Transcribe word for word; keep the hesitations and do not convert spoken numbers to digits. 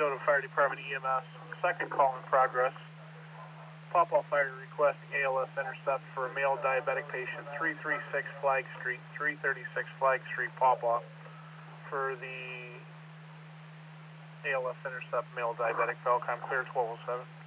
Minnesota Fire Department E M S. Second call in progress. Pawpaw Fire requesting A L S intercept for a male diabetic patient, three thirty-six Flag Street, three thirty-six Flag Street, Pawpaw, for the A L S intercept male diabetic. Belcom clear twelve oh seven.